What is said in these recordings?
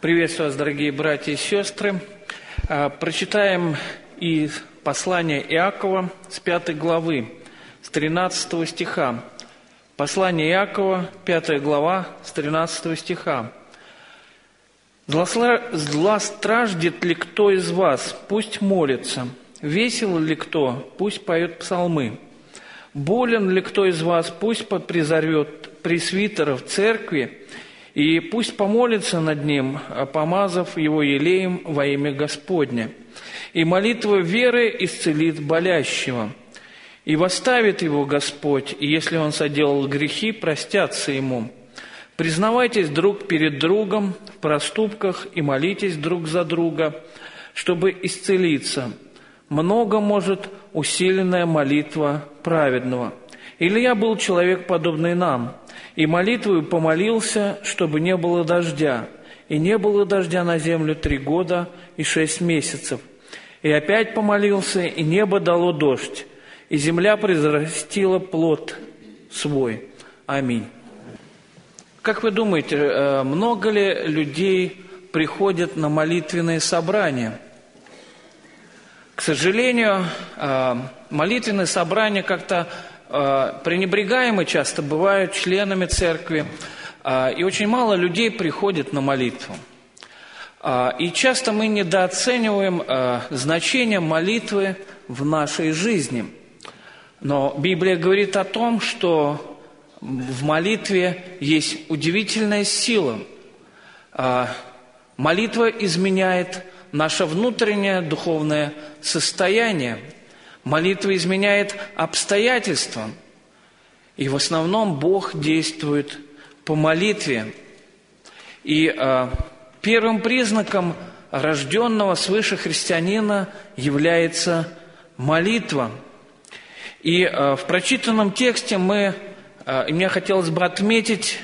Приветствую вас, дорогие братья и сестры. Прочитаем из послания Иакова с 5 главы, с 13 стиха. Послание Иакова, 5 глава, с 13 стиха. «Злостраждет ли кто из вас? Пусть молится. Весел ли кто? Пусть поет псалмы. Болен ли кто из вас? Пусть призовет пресвитера в церкви, и пусть помолится над ним, помазав его елеем во имя Господне. И молитва веры исцелит болящего. И восставит его Господь, и если он соделал грехи, простятся ему. Признавайтесь друг перед другом в проступках и молитесь друг за друга, чтобы исцелиться. Много может усиленная молитва праведного. Илья был человек, подобный нам, и молитвою помолился, чтобы не было дождя. И не было дождя на землю 3 года и 6 месяцев. И опять помолился, и небо дало дождь, и земля произрастила плод свой. Аминь». Как вы думаете, много ли людей приходят на молитвенные собрания? К сожалению, молитвенные собрания как-то пренебрегаемы часто бывают членами церкви, и очень мало людей приходит на молитву. И часто мы недооцениваем значение молитвы в нашей жизни. Но Библия говорит о том, что в молитве есть удивительная сила. Молитва изменяет наше внутреннее духовное состояние. Молитва изменяет обстоятельства. И в основном Бог действует по молитве. И первым признаком рожденного свыше христианина является молитва. И в прочитанном тексте мне хотелось бы отметить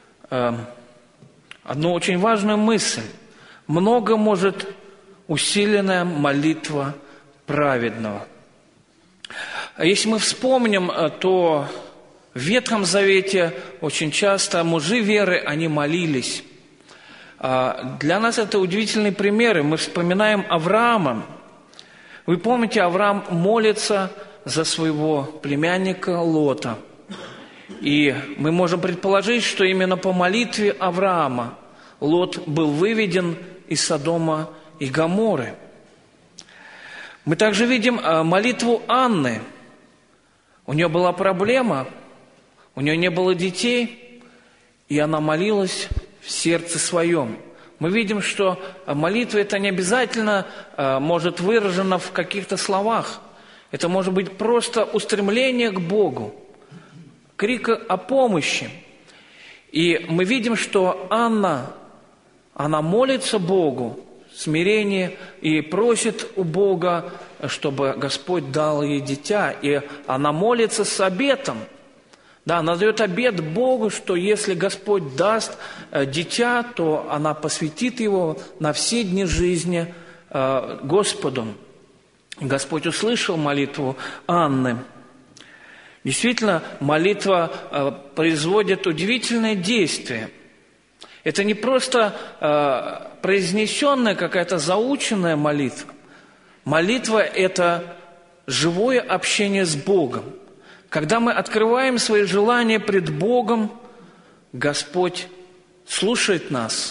одну очень важную мысль. Много может усиленная молитва праведного. Если мы вспомним, то в Ветхом Завете очень часто мужи веры, они молились. Для нас это удивительные примеры. Мы вспоминаем Авраама. Вы помните, Авраам молится за своего племянника Лота. И мы можем предположить, что именно по молитве Авраама Лот был выведен из Содома и Гоморры. Мы также видим молитву Анны. У нее была проблема, у нее не было детей, и она молилась в сердце своем. Мы видим, что молитва это не обязательно может выражена в каких-то словах. Это может быть просто устремление к Богу, крик о помощи. И мы видим, что Анна, она молится Богу в смирении и просит у Бога, чтобы Господь дал ей дитя. И она молится с обетом. Да, она дает обет Богу, что если Господь даст дитя, то она посвятит его на все дни жизни Господу. Господь услышал молитву Анны. Действительно, молитва производит удивительное действие. Это не просто произнесенная какая-то заученная молитва. Молитва – это живое общение с Богом. Когда мы открываем свои желания пред Богом, Господь слушает нас.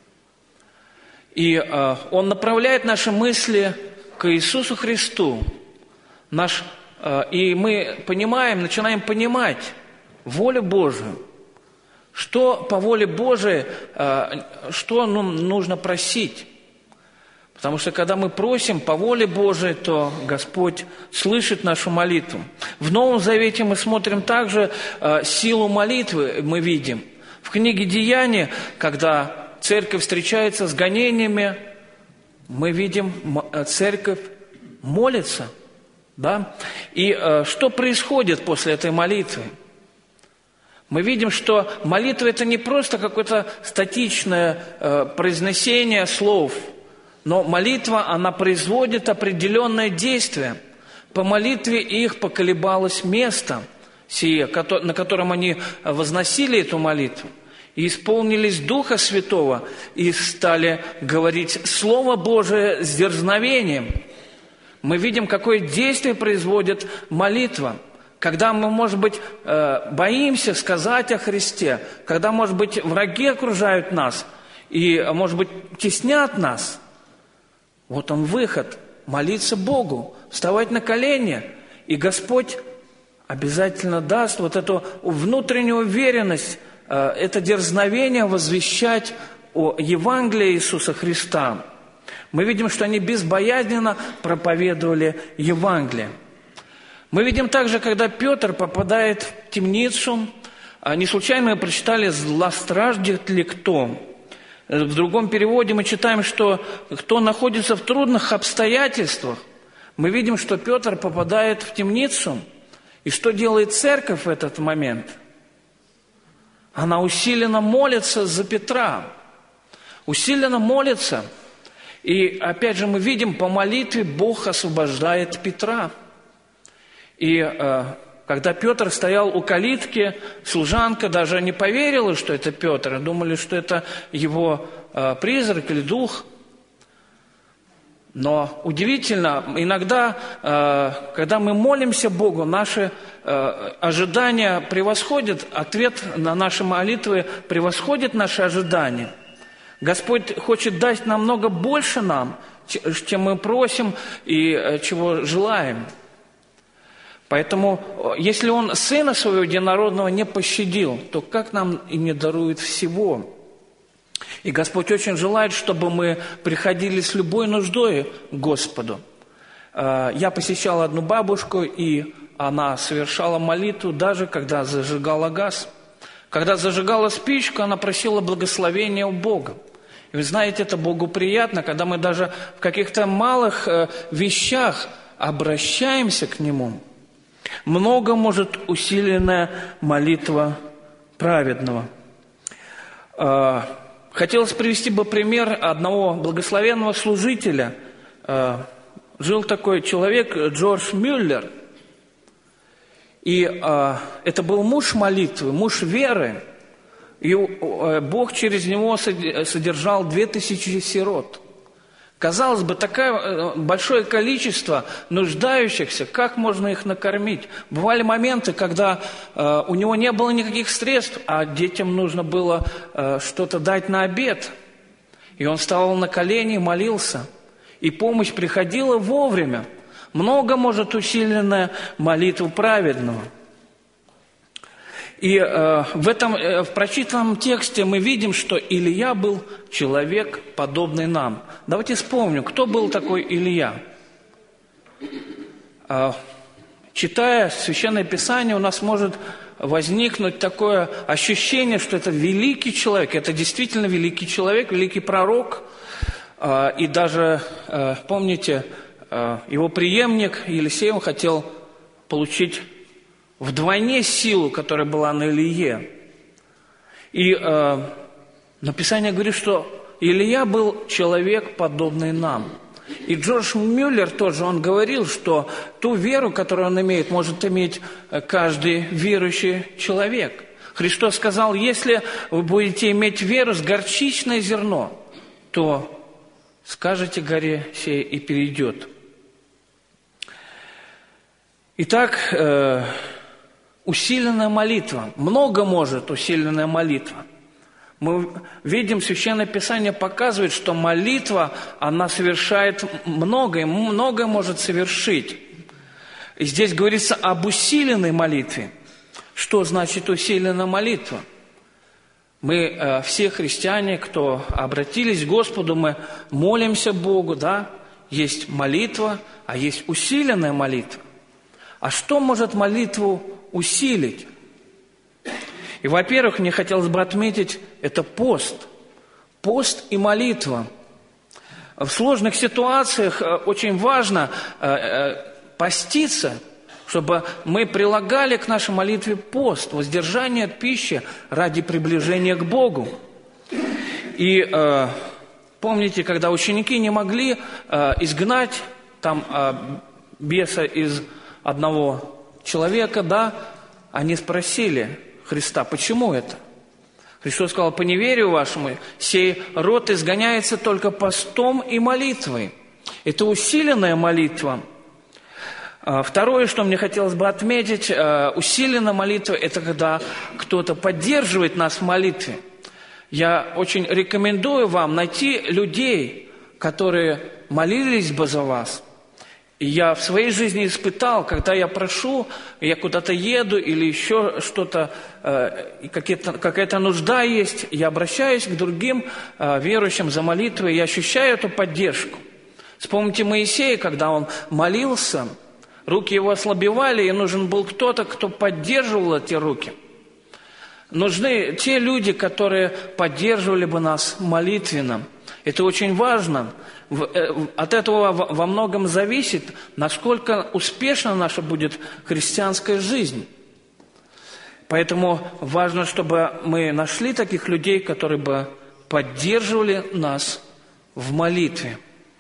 И Он направляет наши мысли к Иисусу Христу. И мы начинаем понимать волю Божию. Что по воле Божией, что нужно просить. Потому что когда мы просим по воле Божией, то Господь слышит нашу молитву. В Новом Завете мы смотрим также силу молитвы, мы видим. В книге Деяния, когда церковь встречается с гонениями, мы видим, церковь молится. Да? И что происходит после этой молитвы? Мы видим, что молитва – это не просто какое-то статичное произнесение слов, но молитва, она производит определенное действие. По молитве их поколебалось место сие, на котором они возносили эту молитву. и исполнились Духа Святого, и стали говорить Слово Божие с дерзновением. Мы видим, какое действие производит молитва. Когда мы, может быть, боимся сказать о Христе, когда, может быть, враги окружают нас и, может быть, теснят нас, вот он выход – молиться Богу, вставать на колени, и Господь обязательно даст вот эту внутреннюю уверенность, это дерзновение возвещать о Евангелии Иисуса Христа. Мы видим, что они безбоязненно проповедовали Евангелие. Мы видим также, когда Петр попадает в темницу, не случайно мы прочитали «злостраждет ли кто?». В другом переводе мы читаем, что кто находится в трудных обстоятельствах. Мы видим, что Петр попадает в темницу. И что делает церковь в этот момент? Она усиленно молится за Петра. Усиленно молится. И опять же мы видим, по молитве Бог освобождает Петра. И когда Петр стоял у калитки, служанка даже не поверила, что это Петр, думали, что это его призрак или дух. Но удивительно, иногда, когда мы молимся Богу, наши ожидания превосходят, ответ на наши молитвы превосходит наши ожидания. Господь хочет дать намного больше нам, чем мы просим и чего желаем. Поэтому, если Он Сына Своего Единородного не пощадил, то как нам и не дарует всего? И Господь очень желает, чтобы мы приходили с любой нуждой к Господу. Я посещал одну бабушку, и она совершала молитву, даже когда зажигала газ. Когда зажигала спичку, она просила благословения у Бога. И вы знаете, это Богу приятно, когда мы даже в каких-то малых вещах обращаемся к Нему. Много может усиленная молитва праведного. Хотелось привести бы пример одного благословенного служителя. Жил такой человек Джордж Мюллер. И это был муж молитвы, муж веры. И Бог через него содержал 2000 сирот. Казалось бы, такое большое количество нуждающихся, как можно их накормить? Бывали моменты, когда у него не было никаких средств, а детям нужно было что-то дать на обед. И он вставал на колени и молился. И помощь приходила вовремя. Много может усиленная молитва праведного. И в прочитанном тексте мы видим, что Илия был человек, подобный нам. Давайте вспомним, кто был такой Илия. Читая Священное Писание, у нас может возникнуть такое ощущение, что это великий человек. Это действительно великий человек, великий пророк. И даже, помните, его преемник Елисей, он хотел получить вдвойне силу, которая была на Илие. Но Писание говорит, что Илия был человек, подобный нам. И Джордж Мюллер тоже, он говорил, что ту веру, которую он имеет, может иметь каждый верующий человек. Христос сказал, если вы будете иметь веру с горчичное зерно, то скажете горе сей и перейдет. Итак, усиленная молитва. Много может усиленная молитва. Мы видим, Священное Писание показывает, что молитва, она совершает многое, многое может совершить. И здесь говорится об усиленной молитве. Что значит усиленная молитва? Мы все христиане, кто обратились к Господу, мы молимся Богу, да? Есть молитва, а есть усиленная молитва. А что может молитву усилить? И, во-первых, мне хотелось бы отметить, это пост. Пост и молитва. В сложных ситуациях очень важно поститься, чтобы мы прилагали к нашей молитве пост, воздержание от пищи ради приближения к Богу. И помните, когда ученики не могли изгнать там беса из одного человека, да, они спросили Христа, почему это? Христос сказал: по неверию вашему сей род изгоняется только постом и молитвой. Это усиленная молитва. Второе, что мне хотелось бы отметить, усиленная молитва – это когда кто-то поддерживает нас в молитве. Я очень рекомендую вам найти людей, которые молились бы за вас. И я в своей жизни испытал, когда я прошу, я куда-то еду или еще что-то, какая-то нужда есть, я обращаюсь к другим верующим за молитвой и ощущаю эту поддержку. Вспомните Моисея, когда он молился, руки его ослабевали, и нужен был кто-то, кто поддерживал эти руки. Нужны те люди, которые поддерживали бы нас молитвенно. Это очень важно. От этого во многом зависит, насколько успешна наша будет христианская жизнь. Поэтому важно, чтобы мы нашли таких людей, которые бы поддерживали нас в молитве.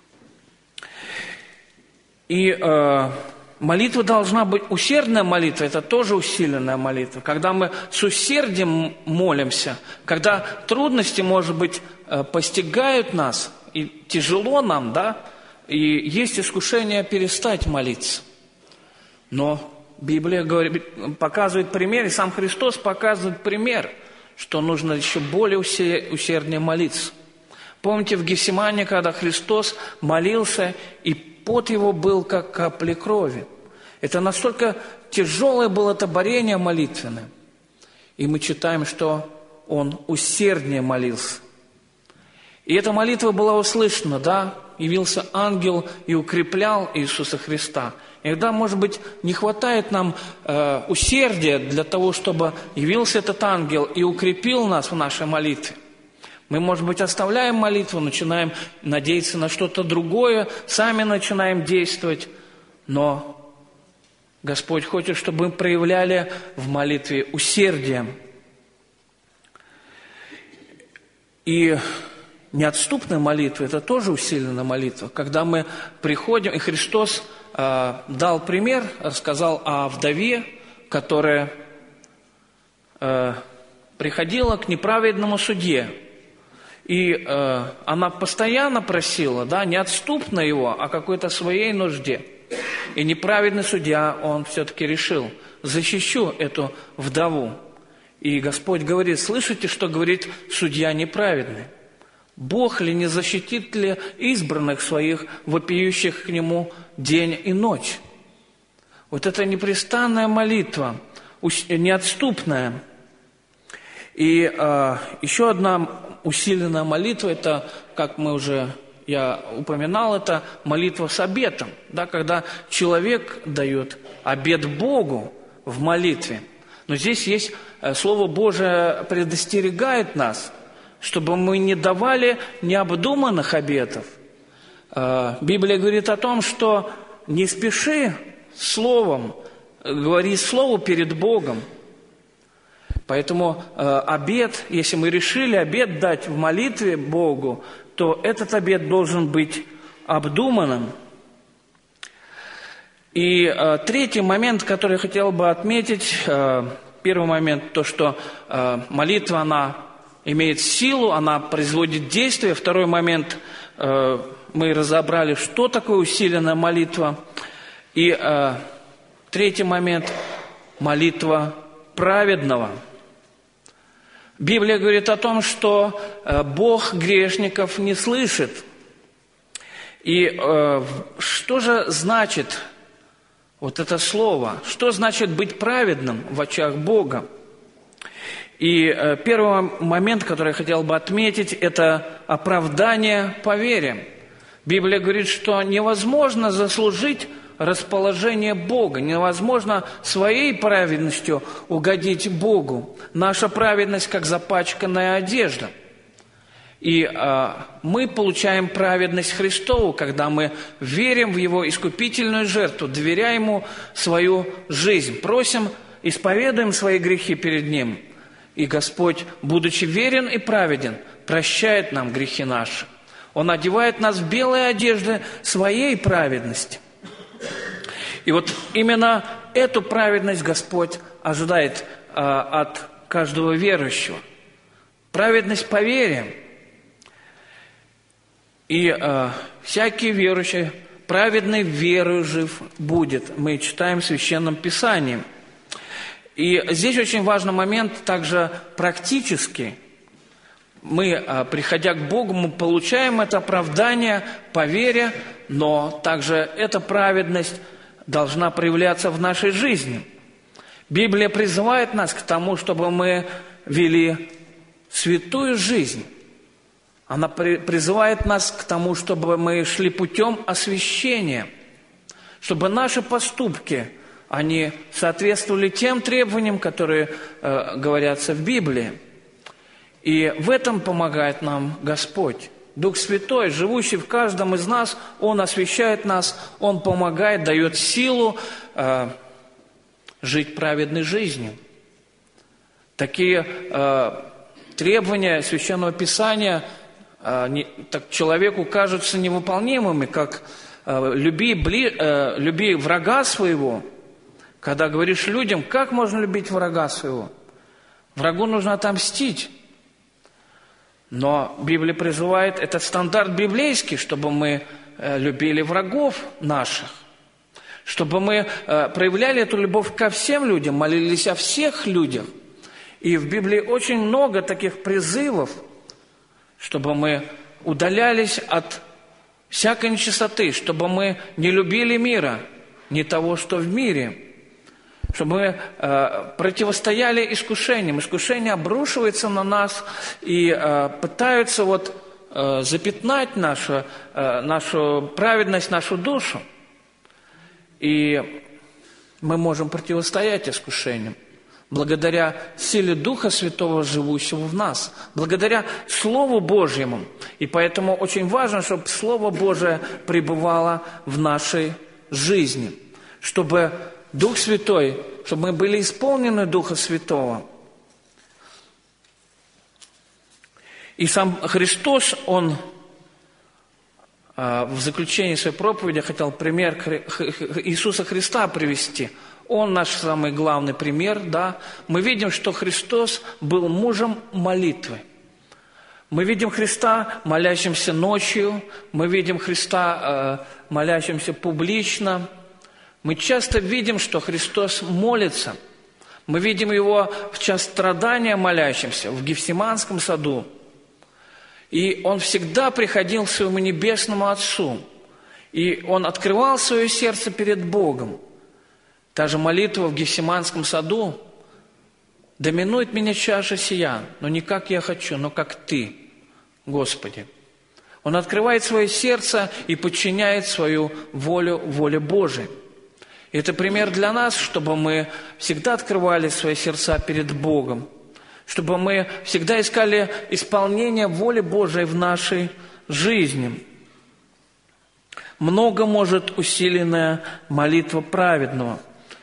И молитва должна быть, усердная молитва – это тоже усиленная молитва. Когда мы с усердием молимся, когда трудности, может быть, постигают нас, и тяжело нам, да, и есть искушение перестать молиться. Но Библия показывает пример, и сам Христос показывает пример, что нужно еще более усерднее молиться. Помните в Гефсимане, когда Христос молился, и пот его был, как капли крови. Это настолько тяжелое было это борение молитвенное. И мы читаем, что он усерднее молился. И эта молитва была услышана, да? Явился ангел и укреплял Иисуса Христа. Иногда, может быть, не хватает нам усердия для того, чтобы явился этот ангел и укрепил нас в нашей молитве. Мы, может быть, оставляем молитву, начинаем надеяться на что-то другое, сами начинаем действовать. Но Господь хочет, чтобы мы проявляли в молитве усердие. И неотступная молитва – это тоже усиленная молитва. Когда мы приходим, и Христос дал пример, рассказал о вдове, которая приходила к неправедному судье. И она постоянно просила, да, неотступно его о какой-то своей нужде. И неправедный судья, он все-таки решил: защищу эту вдову. И Господь говорит: слышите, что говорит судья неправедный? Бог ли не защитит ли избранных своих, вопиющих к Нему день и ночь? Вот это непрестанная молитва, неотступная. И еще одна усиленная молитва, это, как я упоминал, это молитва с обетом, да, когда человек дает обет Богу в молитве. Но здесь есть, Слово Божие предостерегает нас, чтобы мы не давали необдуманных обетов. Библия говорит о том, что не спеши словом, говори слову перед Богом. Поэтому обет, если мы решили обет дать в молитве Богу, то этот обет должен быть обдуманным. И третий момент, который я хотел бы отметить, первый момент, то, что молитва, она имеет силу, она производит действие. Второй момент, мы разобрали, что такое усиленная молитва. И третий момент, молитва праведного. Библия говорит о том, что Бог грешников не слышит. И что же значит вот это слово? Что значит быть праведным в очах Бога? И первый момент, который я хотел бы отметить, это оправдание по вере. Библия говорит, что невозможно заслужить расположение Бога, невозможно своей праведностью угодить Богу. Наша праведность как запачканная одежда. И мы получаем праведность Христову, когда мы верим в Его искупительную жертву, доверяем Ему свою жизнь, просим, исповедуем свои грехи перед Ним. И Господь, будучи верен и праведен, прощает нам грехи наши. Он одевает нас в белые одежды своей праведности. И вот именно эту праведность Господь ожидает от каждого верующего. праведность по вере. И всякий верующий праведной верою жив будет. Мы читаем в Священном Писании. И здесь очень важный момент также практический. Мы, приходя к Богу, мы получаем это оправдание по вере, но также эта праведность должна проявляться в нашей жизни. Библия призывает нас к тому, чтобы мы вели святую жизнь. Она призывает нас к тому, чтобы мы шли путем освящения, чтобы наши поступки, они соответствовали тем требованиям, которые говорятся в Библии. И в этом помогает нам Господь. Дух Святой, живущий в каждом из нас, Он освящает нас, Он помогает, дает силу жить праведной жизнью. Такие требования Священного Писания так человеку кажутся невыполнимыми, как люби врага своего. Когда говоришь людям, как можно любить врага своего? Врагу нужно отомстить. Но Библия призывает, это стандарт библейский, чтобы мы любили врагов наших, чтобы мы проявляли эту любовь ко всем людям, молились о всех людях. И в Библии очень много таких призывов, чтобы мы удалялись от всякой нечистоты, чтобы мы не любили мира, не того, что в мире, чтобы мы противостояли искушениям. Искушение обрушивается на нас и пытаются запятнать нашу праведность, нашу душу. И мы можем противостоять искушениям благодаря силе Духа Святого, живущего в нас, благодаря Слову Божьему. И поэтому очень важно, чтобы Слово Божие пребывало в нашей жизни, чтобы Дух Святой, чтобы мы были исполнены Духа Святого. И сам Христос, Он в заключении своей проповеди хотел пример Иисуса Христа привести. Он наш самый главный пример, да. Мы видим, что Христос был мужем молитвы. Мы видим Христа, молящимся ночью, мы видим Христа, молящимся публично. Мы часто видим, что Христос молится. Мы видим Его в час страдания молящимся, в Гефсиманском саду. И Он всегда приходил к своему небесному Отцу. И Он открывал свое сердце перед Богом. Та же молитва в Гефсиманском саду: «Да минует меня чаша сия, но не как я хочу, но как Ты, Господи». Он открывает свое сердце и подчиняет свою волю воле Божией. И это пример для нас, чтобы мы всегда открывали свои сердца перед Богом, чтобы мы всегда искали исполнение воли Божией в нашей жизни. Много может усиленная молитва праведного.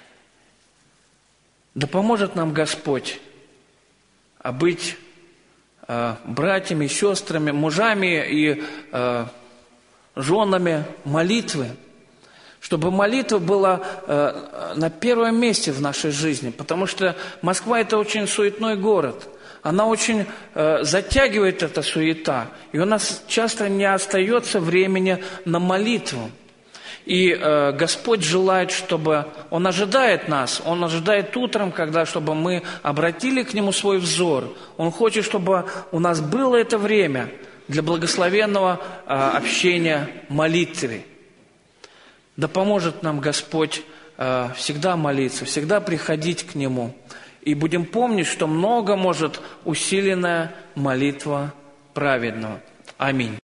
Да поможет нам Господь быть братьями, сестрами, мужами и женами молитвы, чтобы молитва была на первом месте в нашей жизни, потому что Москва – это очень суетной город. Она очень затягивает эта суета, и у нас часто не остается времени на молитву. И Господь желает, чтобы Он ожидает нас, Он ожидает утром, чтобы мы обратили к Нему свой взор. Он хочет, чтобы у нас было это время для благословенного общения, молитвы. Да поможет нам Господь всегда молиться, всегда приходить к Нему. И будем помнить, что много может усиленная молитва праведного. Аминь.